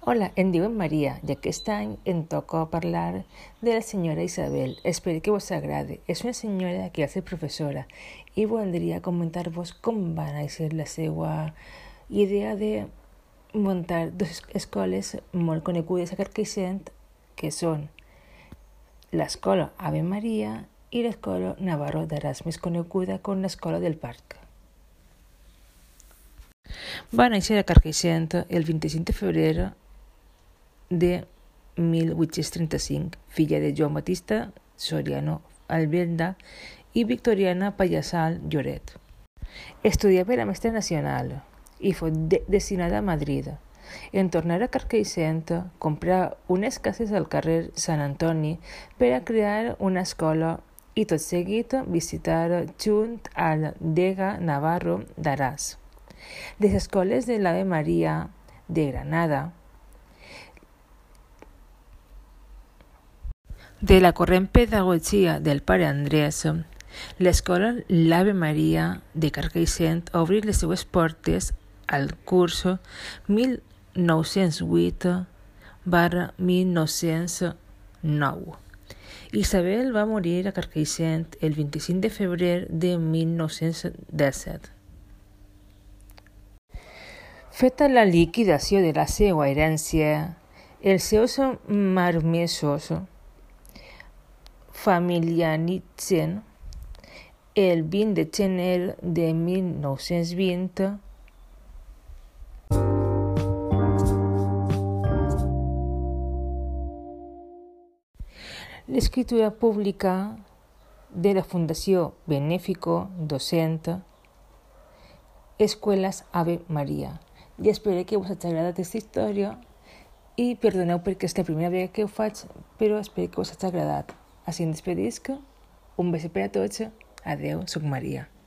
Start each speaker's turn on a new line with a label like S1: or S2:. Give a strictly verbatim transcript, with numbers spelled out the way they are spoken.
S1: Hola, em diuen Maria i aquest any em toca parlar de la senyora Isabel. Espero que vos agrade. És una senyora que ha ser professora i voldria comentar-vos com va néixer la seva idea de muntar dues escoles molt conegudes a Carcaixent, que són l'escola Ave Maria i l'escola Navarro d'Aràs, més coneguda com l'escola del Parc. Va néixer a Carcaixent el vint-i-cinc de febrer de mil vuit-cents trenta-cinc, filla de Joan Batista Soriano Albelda i Victoriana Pallassal Lloret. Estudià per a mestra nacional i fou de destinada a Madrid. En tornar a Carcaixent, comprà unes cases al carrer Sant Antoni per a crear una escola i tot seguit visitar junt al Dega Navarro d'Aràs. Les escoles de l'Ave Maria de Granada, de la corrent pedagogia del pare Andrés, l'escola l'Ave Maria de Carcaixent obrí les seues portes al curs mil nou-cents vuit barra mil nou-cents nou. Isabel va morir a Carcaixent el vint-i-cinc de febrer de mil nou-cents disset. Feta la liquidació de la seva herència, els seus marmesos familiaritzen el vint de gener de mil nou-cents vint l'escriptura pública de la Fundació Benéfico Docent Escuelas Ave Maria. I espero que us hagi agradat aquesta història i perdoneu perquè és la primera vegada que ho faig, però espero que us hagi agradat. Així em despedisc. Un besi per a tots. Adeu, soc Maria.